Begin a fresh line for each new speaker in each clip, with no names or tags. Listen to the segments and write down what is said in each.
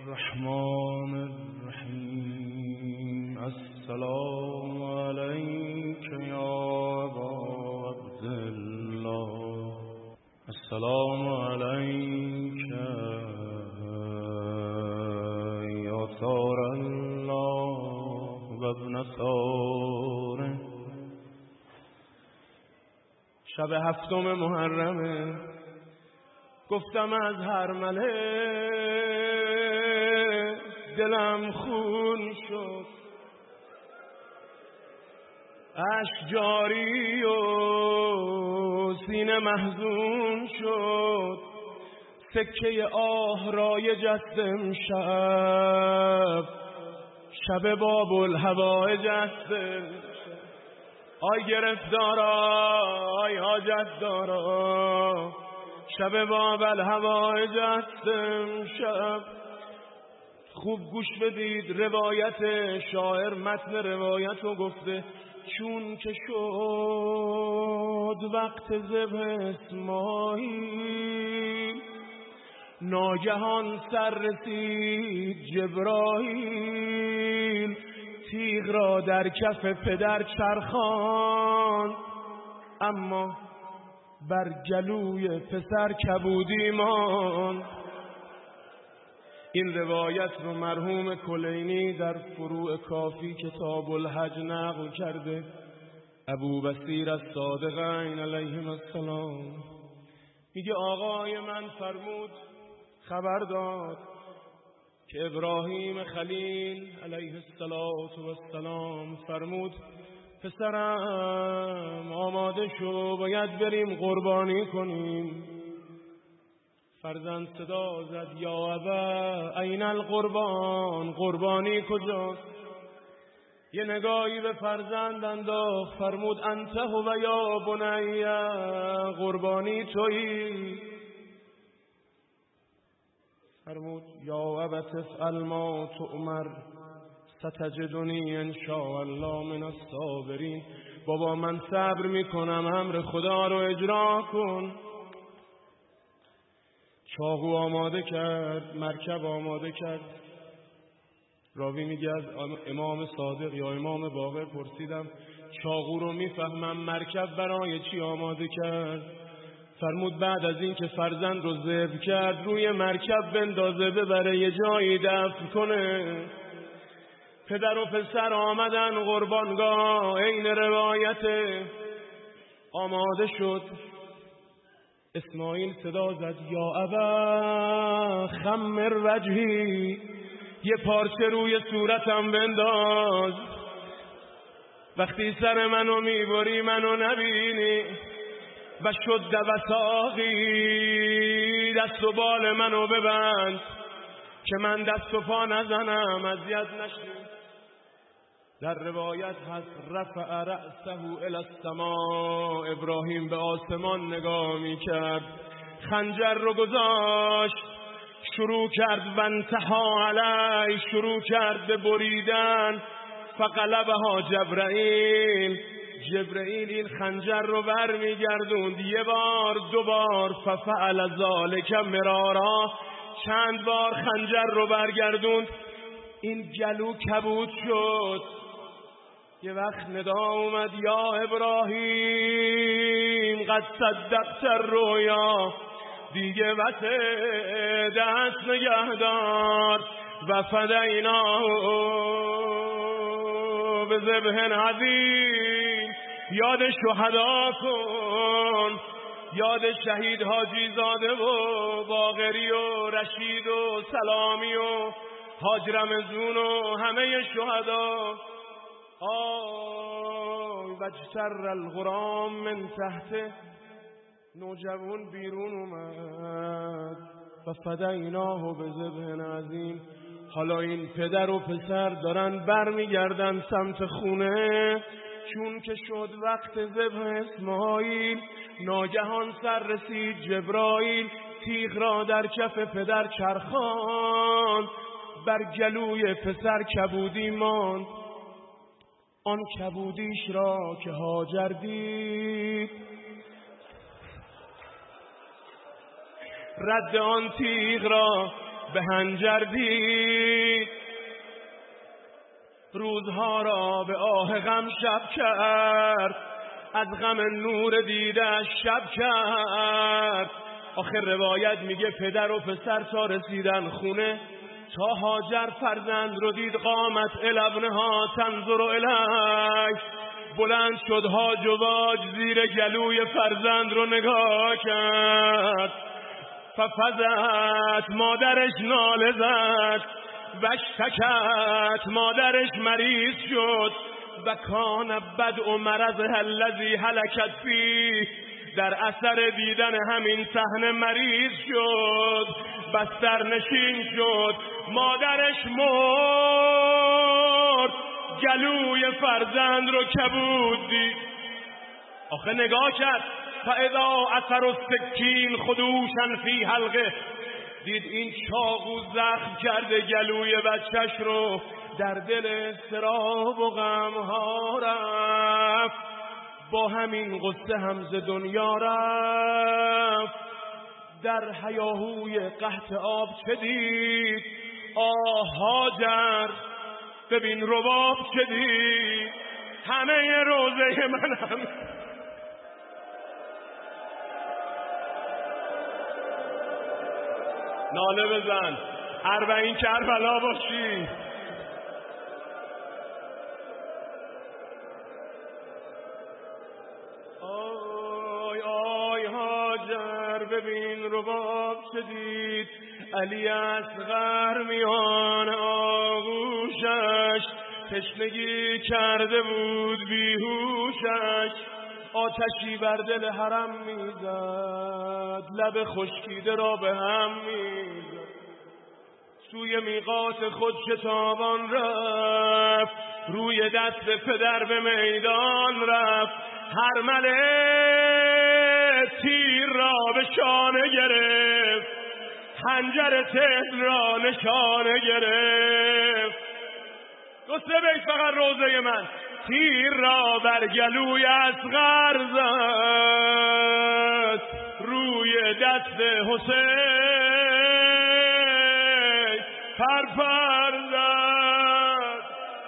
الرحمن الرحیم. السلام علیک یا ابا عبدالله. السلام علیک یا ثار الله و ابن ثاره. شب 7 محرمه، گفتم از هرمله دلم خون شد، اشک جاری و سینه محزون شد. سکه آه رایج است امشب، شب باب الهوایج است. آی گرفتارا، آی حاجت دارا، شب باب الهوایج است امشب. خوب گوش بدید، روایت شاعر متن روایت رو گفته. چون که شد وقت ذبح اسماعیل، ناگهان سر رسید جبرائیل، تیغ را در کف پدر چرخاند، اما بر گلوی پسر کبودی ماند. این روایت رو مرحوم کلینی در فروع کافی کتاب الحج نقل کرده. ابو بصیر از صادقین علیهم السلام میگه آقای من فرمود، خبر داد که ابراهیم خلیل علیه السلام فرمود پسرم آماده شو، باید بریم قربانی کنیم. فرزند صدا زد یا ابا این القربان، قربانی کجاست؟ یه نگاهی به فرزند انداخت، فرمود انت هو یا بنی، قربانی تویی. فرمود یا ابا تفعل ما تؤمر ستجدنی ان شاء الله من الصابرین. بابا من صبر میکنم، امر خدا رو اجرا کن. چاقو آماده کرد، مرکب آماده کرد. راوی میگه از امام صادق یا امام باقر پرسیدم چاقو رو میفهمم، مرکب برای چی آماده کرد؟ فرمود بعد از این که فرزند رو ذبح کرد روی مرکب بندازه، ببره یه جایی دفن کنه. پدر و پسر آمدن قربانگاه، این روایت آماده شد. اسماعیل صدا زد یا ابا خمر وجهی، یه پارچه روی صورتم بنداز، وقتی سر منو میبری منو نبینی. و شد وساقی، دست و بال منو ببند که من دست و پا نزنم، اذیت نشی. در روایت هست رفع رأسه الی السماء، ابراهیم به آسمان نگاه میکرد، خنجر رو گذاشت، شروع کرد و انتها علی، شروع کرد به بریدن. فقلبها جبرائیل، جبرائیل این خنجر رو بر میگردوند، یه بار دو بار، ففعل ذالک مرارا، چند بار خنجر رو برگردوند. این گلو کبود شد. یه وقت ندا اومد یا ابراهیم قد صدقت الرؤیا، دیگه بس دست نگهدار. و فدیناه به ذبح عظیم، یاد شهدا کن، یاد شهید حاجی زاده و باقری و رشید و سلامی و حاج رمزون و همه شهدا. وجتر الغرام من تحت، نوجوان بیرون اومد. و فدیناه به ذبح عظیم. حالا این پدر و پسر دارن برمیگردن سمت خونه. چون که شد وقت ذبح اسماعیل، ناگهان سر رسید جبرائیل، تیغ را در کف پدر چرخاند، بر گلوی پسر کبودی ماند. آن کبودیش را که هاجر دید، رد آن تیغ را به هنجر دید، روزها را به آه غم شب کرد، از غم نور دیده شب کرد. آخر روایت میگه پدر و پسر تا رسیدن خونه، تا هاجر فرزند رو دید قامت الابنها تنظر الیه، بلند شد هاج و واج زیر گلوی فرزند رو نگاه کرد. ففزت مادرش ناله زد، وشتکت مادرش مریض شد، و کان بدء مرضها الذی هلکت فیه، در اثر دیدن همین صحنه مریض شد، بستر نشین شد، مادرش مرد، گلوی فرزند رو کبود دید. آخه نگاه کرد، فاذا اثر السکین خدوشا فی حلقه، دید این چاقو زخم کرده گلوی بچهش رو، در دل اضطراب و غم ها رفت، با همین قصه هم ز دنیا رفت. در هیاهوی قحط آب چه دید؟ آه هاجر ببین رباب چه دید؟ همه روزه منم ناله بزن، 40 کربلا باشی. آی آی هاجر ببین رباب شدید، علی اصغر میان آغوشش، تشنگی کرده بود بیهوشش، آتشی بر دل حرم میزد، لب خشکیده را به هم میزد، سوی میقات خود شتابان رفت، روی دست پدر به میدان رفت، هرمله تیر را به شانه گرفت، خنجر طفل را نشانه گرفت. 2-3 بیت فقط روزه من. تیر را بر گلوی اصغر زد، روی دست حسین پرپر زد.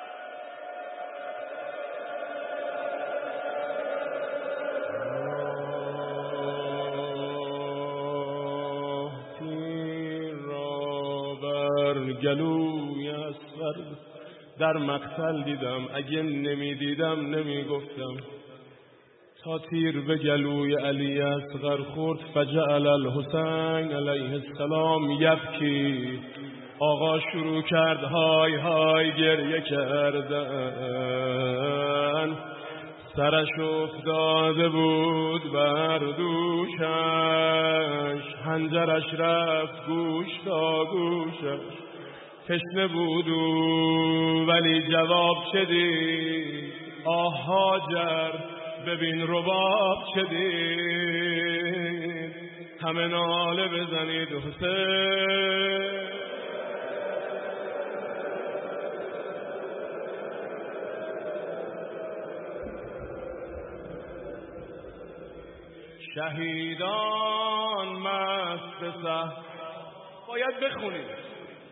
تیر را بر گلوی اصغر در مقتل دیدم، اگه نمیدیدم نمیگفتم. تا تیر به گلوی علی اصغر خورد، فجعل الحسین علیه السلام یبکی، آقا شروع کرد های های گریه کردن، سرش افتاده بود بر دوشش، خنجرش رفت گوش تا گوشش، تشنه بود ولی جواب چه دید؟ آه هاجر ببین رباب چه دید؟ همه ناله بزنید حسین. شهیدان مست سه باید بخونید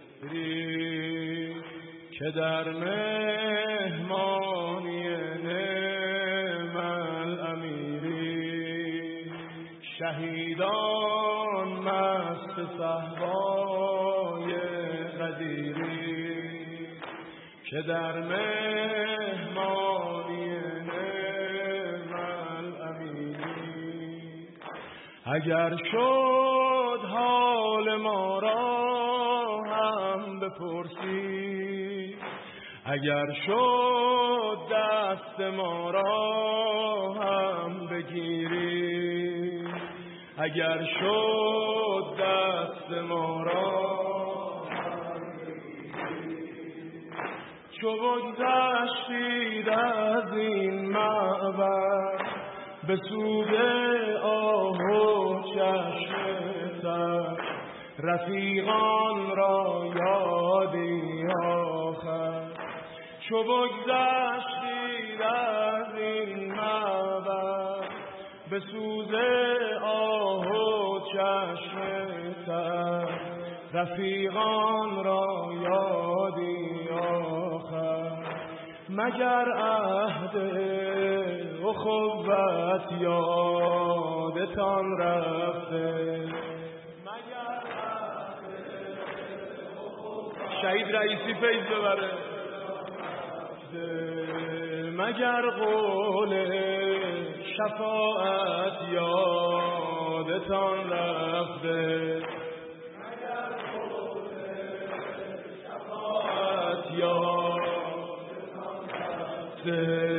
که در مهمانی نعم الامیری، شهیدان مست صحبای قدیری، که در مهمانی نعم الامیری. اگر شد حال ما را هم بپرسی، اگر شد دست ما را هم بگیری، اگر شد دست ما را هم بگیری، چو بگذشتید از این معبر به سوی آه و چشم تر، رفیقان را یادی آخر. چو بگذشتید از این معبر به سوز آه و چشم تر، رفیقان را یادی آخر، مگر عهد اخوت یادتان رفته؟ شهید رئیسی فیض ببره. مگر قول شفاعت یادتان رفته؟ مگر قول شفاعت یادتان رفته؟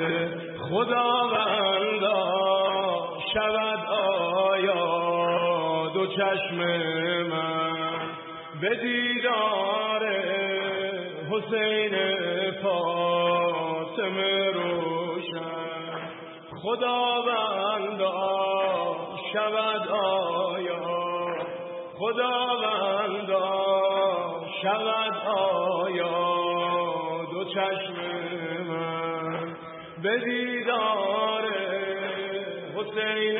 خداوندا شود آیا دو چشم من به دیدار حسین فاطمه روشن؟ خداوندا شود آیا، خداوندا شود آیا دو چشم من به دیدار حسین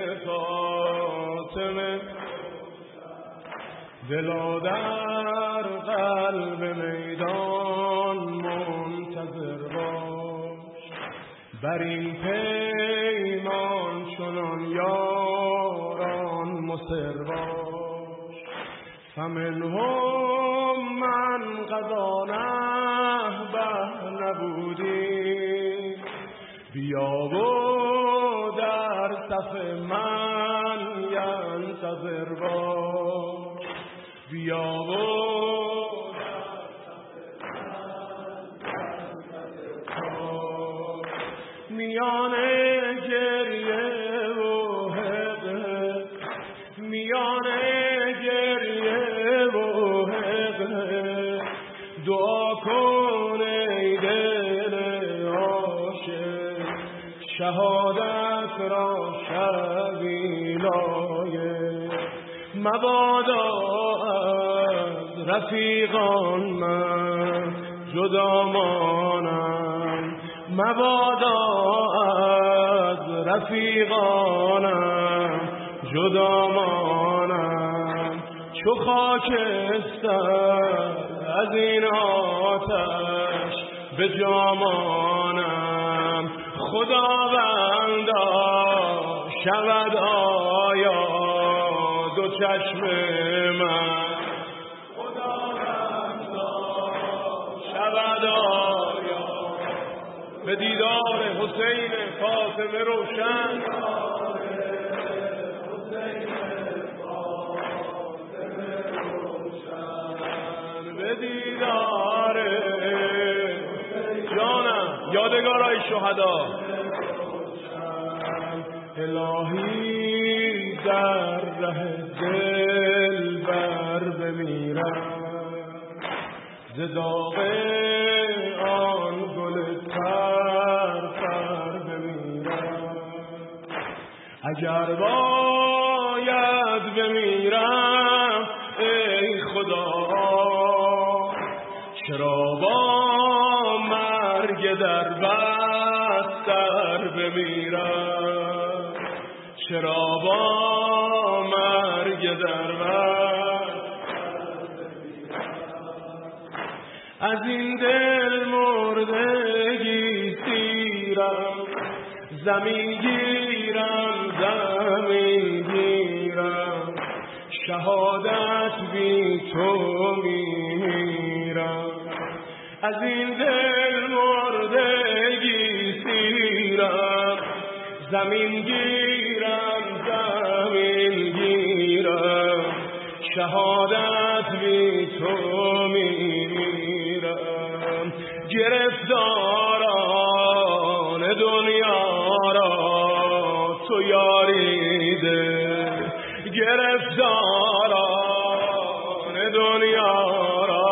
فاطمه؟ دلا در قلب میدان منتظر باش، بر این پیمان چنان یاران مصر باش. فمنهم من قضا نحبه نبودی، بیا و در صف من ینتظر باش. بیا و میان گریه و حقه، میان گریه و حقه، دعا کن ای دل عاشق، شهادت را شبی لایق. مبادا از رفیقان من جدا مانم، مبادا از رفیقانم جدا مانم. چو خاکستر از این آتش به جا مانم. خداوندا شود آیا دو چشم من، خداوندا شود آیا به دیدار حسین فاطمه روشن. به دیدار جانم یادگارای شهدا. الهی در ره دل بر بمیرم، ز داغ آن گل تر بمیرم. اگر باید بمیرم ای خدا، چرا با مرگ در بستر بمیرم؟ چرا با مرگ در بستر بمیرم؟ از این دل مردگی سیرم، زمین گیرم زمین گیرم، شهادت بی تو میرم. از این دل مردگی سیرم، زمین گیرم زمین گیرم، شهادت بی تو میرم. گرفتاران دنیا را تو یاریده، گرفتاران دنیا را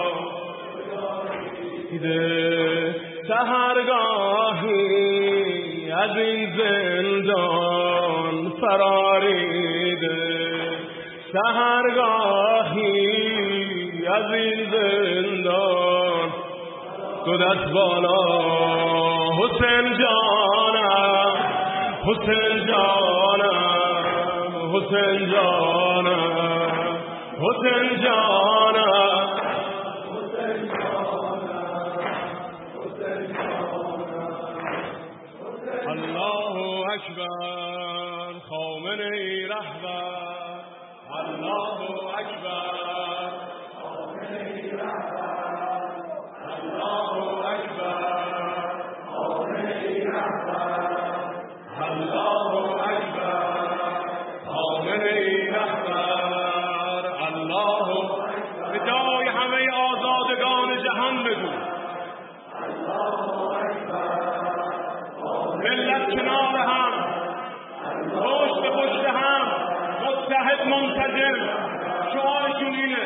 سحرگاهی از این زندان فراریده، سحرگاهی از این زندان. دو دست بالا حسین جانم، حسین جانم، حسین جانم، حسین جانم الله اکبر خامنه‌ای رهبر الله اکبر خامنه‌ای رهبر الله اکبر خامنه‌ای رهبر الله اکبر خامنه‌ای رهبر الله به جای همه آزادگان جهان بگو ملت کنار هم پشت به پشت هم متحد منسجم شعارشون اینه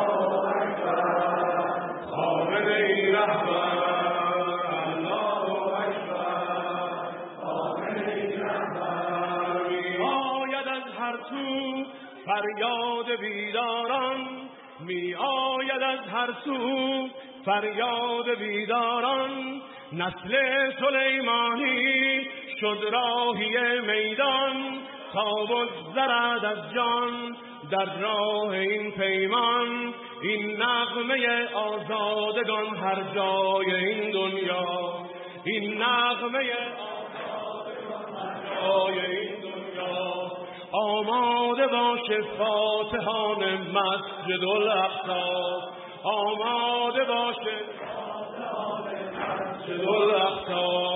خامنه‌ای رهبر الله اکبر خامنه‌ای رهبر می‌آید از هر سو فریاد بیداران می‌آید از هر سو فریاد بیداران نسل سلیمانی شد راهی میدان تا بگذرد از جان در راه این پیمان این نغمه آزادگان هر جای این دنیا این نغمه آزادگان هر جای این دنیا آماده باشه فاتحان مسجد الاقصی آماده باشه مسجد الاقصی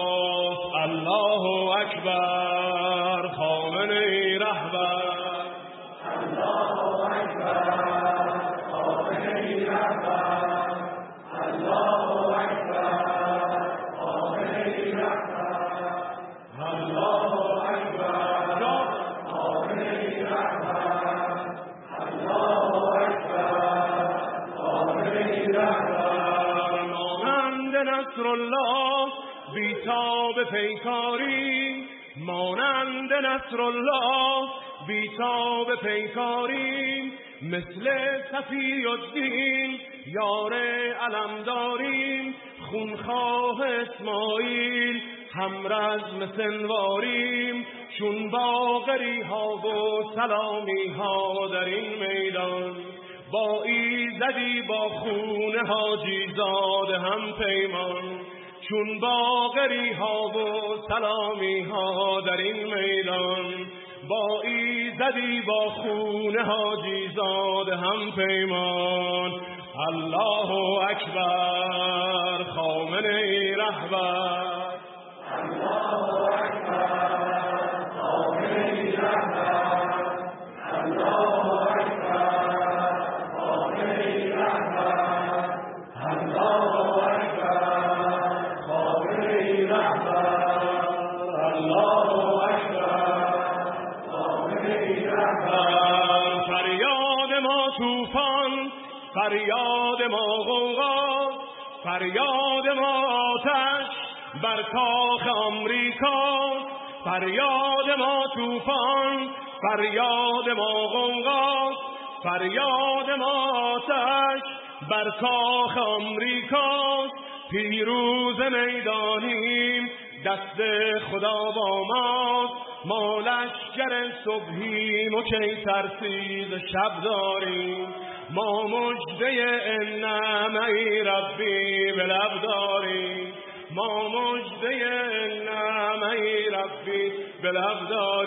الله اکبر خامنه‌ای رهبر الله اکبر خامنه‌ای رهبر الله اکبر خامنه‌ای رهبر الله اکبر خامنه‌ای رهبر الله اکبر خامنه‌ای رهبر مانند نصر الله بیتاب پیکاری مانند نصر الله بیتاب پیکاری مثل صفی الدین یار علمداریم خونخواه اسماعیل همرزم سنواریم چون باقری ها و سلامی ها در این میدان با ایزدی با خون حاجی زاده هم پیمان چون باقری ها و سلامی ها در این میدان با ایزدی با خون حاجی زاده هم پیمان الله اکبر خامنه‌ای رهبر الله اکبر خامنه‌ای رهبر الله اکبر خامنه‌ای رهبر الله اکبر خامنه‌ای رهبر الله اکبر خامنه‌ای رهبر فریاد ما طوفان فریاد ما غوغا فریاد ما آتش بر کاخ آمریکا فریاد ما طوفان فریاد ما غوغا فریاد ما آتش بر کاخ آمریکا پیروز میدانیم دست خدا با ماست ما لشکر صبحیم و کی ترسیز شب داریم ما مژده انعمه ربی به لب داریم ما مژده انعمه ربی به لب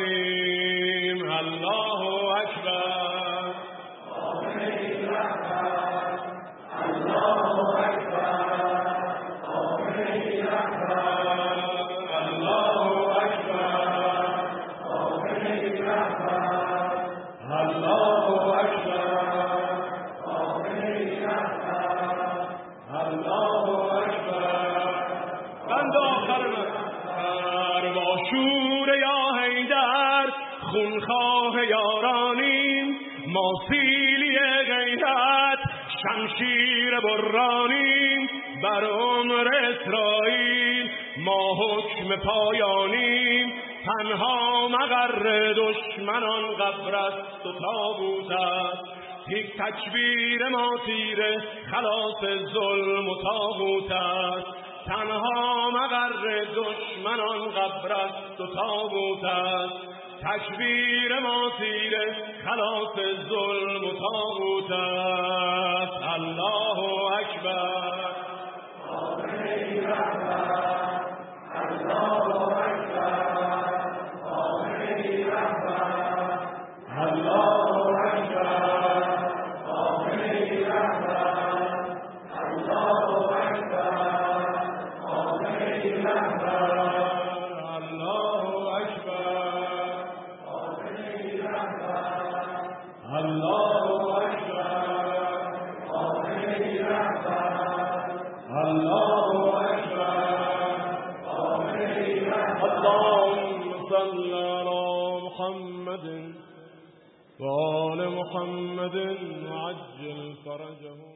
داریم الله اکبر خامنه‌ای رهبر الله اکبر خامنه‌ای رهبر الله اکبر خامنه‌ای رهبر الله اکبر خامنه‌ای رهبر الله اکبر بند آخر من با شور یا حیدر خونخواه یارانیم ما سیلی غیرت شمشیر برانیم بر عمر اسرائیل ما حکم پایانیم تنها مقر دشمنان قبر است و تابوت است یک تکبیر ما تیر خلاص ظلم و طاغوت است تنها مقر دشمنان قبر است و تابوت است تکبیر ما تیر خلاف ظلم و طاغوت است. الله اکبر. آمین رهبر. الله اکبر. آمین رهبر. الله اکبر. آمین رهبر. الله اکبر. آمین رهبر. الله اکبر. آمین رهبر. الله اکبر. آمین رهبر. اللهم صل علی محمد و آل محمد وعجل فرجهم.